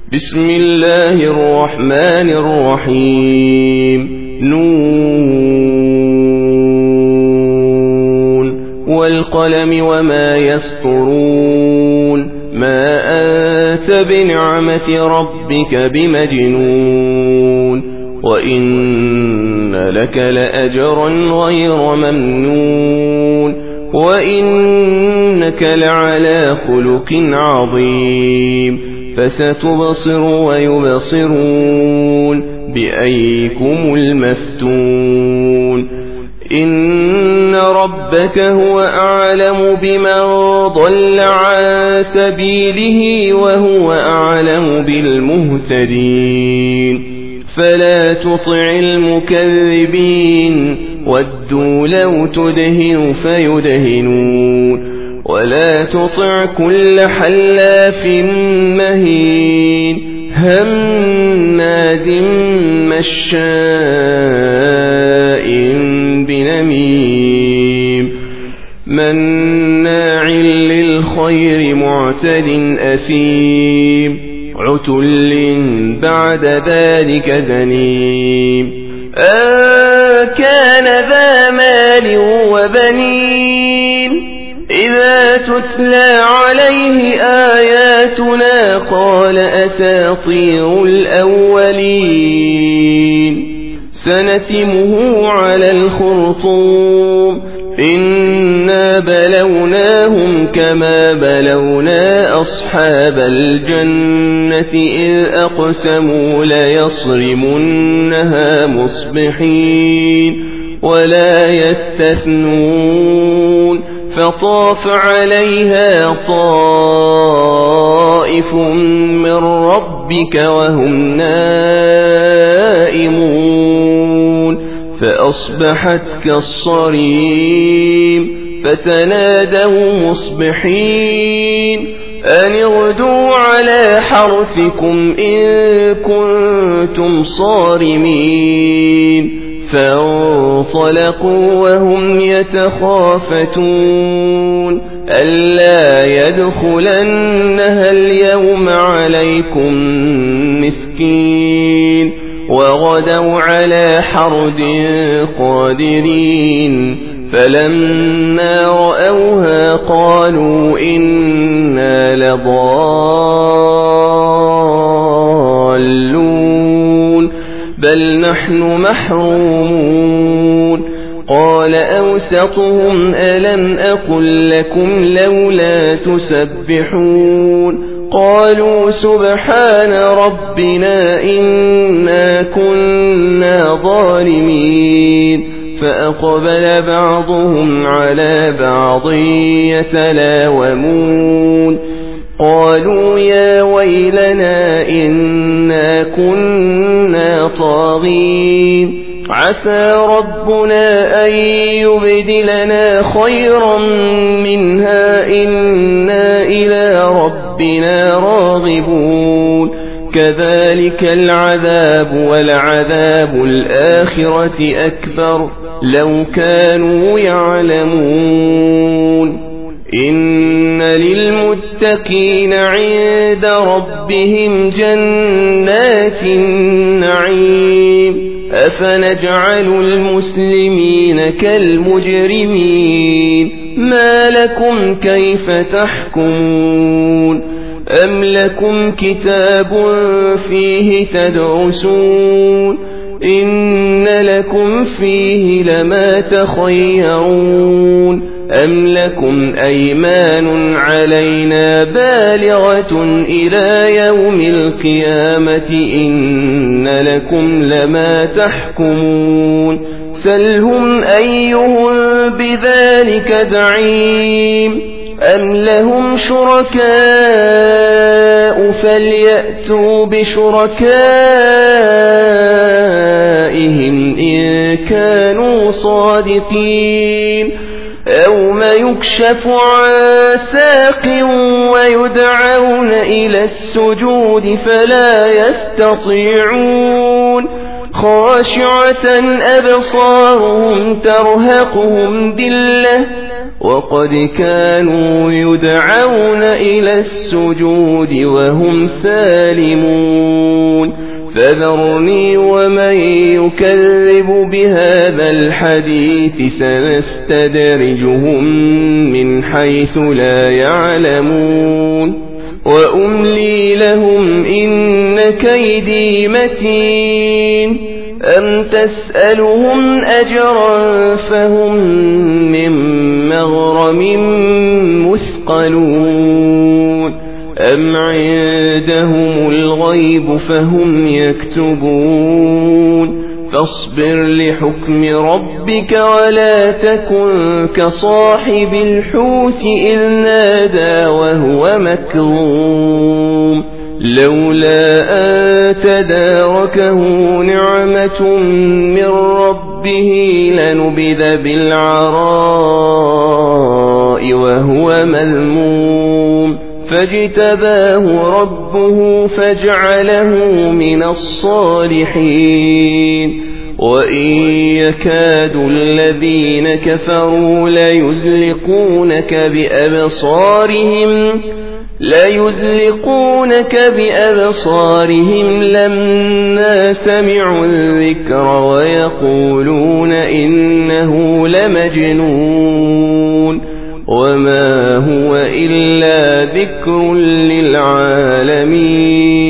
بسم الله الرحمن الرحيم نون والقلم وما يسطرون ما أنت بنعمة ربك بمجنون وإن لك لأجرا غير ممنون وإنك لعلى خلق عظيم فستبصر ويبصرون بأيكم المفتون إن ربك هو أعلم بمن ضل عن سبيله وهو أعلم بالمهتدين فلا تطع المكذبين ودوا لو تدهن فيدهنون ولا تطع كل حلاف مهين هماز مشاء بنميم مناع للخير معتد أثيم عتل بعد ذلك زنيم كان ذا مال وبنين إذا تتلى عليه آياتنا قال أساطير الأولين سنسمه على الخرطوم إنا بلوناهم كما بلونا أصحاب الجنة إذ أقسموا ليصرمنها مصبحين ولا يستثنون فطاف عليها طائف من ربك وهم نائمون فأصبحت كالصريم فتنادوا مصبحين أن اغدوا على حرثكم إن كنتم صارمين فانطلقوا وهم يتخافتون ألا يدخلنها اليوم عليكم مسكين وغدوا على حرد قادرين فلما رأوها قالوا إنا لضالون بل نحن محرومون قال أوسطهم ألم أقل لكم لولا تسبحون قالوا سبحان ربنا إنا كنا ظالمين فأقبل بعضهم على بعض يتلاومون قالوا يا ويلنا إنا كنا طاغين عسى ربنا أن يبدلنا خيرا منها إنا إلى ربنا راغبون كذلك العذاب ولعذاب الآخرة أكبر لو كانوا يعلمون إن للمتقين عند ربهم جنات النعيم أفنجعل المسلمين كالمجرمين ما لكم كيف تحكمون أم لكم كتاب فيه تدرسون إن لكم فيه لما تخيرون أم لكم أيمان علينا بالغة إلى يوم القيامة إن لكم لما تحكمون سلهم أيهم بذلك زعيم أم لهم شركاء فليأتوا بشركائهم إن كانوا صادقين يوم يكشف عن ساق ويدعون إلى السجود فلا يستطيعون خاشعة أبصارهم ترهقهم ذلة وقد كانوا يدعون إلى السجود وهم سالمون فذرني ومن يكذب بهذا الحديث سنستدرجهم من حيث لا يعلمون وأملي لهم إن كيدي متين أم تسألهم أجرا فهم من مغرم مثقلون أم عندهم الغيب فهم يكتبون فاصبر لحكم ربك ولا تكن كصاحب الحوت إذ نادى وهو مكظوم لولا أن تداركه نعمة من ربه لنبذ بالعراء وهو مذموم فاجتباه ربه فاجعله من الصالحين وإن يكاد الذين كفروا ليزلقونك بأبصارهم لما سمعوا الذكر ويقولون إنه لمجنون وما هو إلا ذكر للعالمين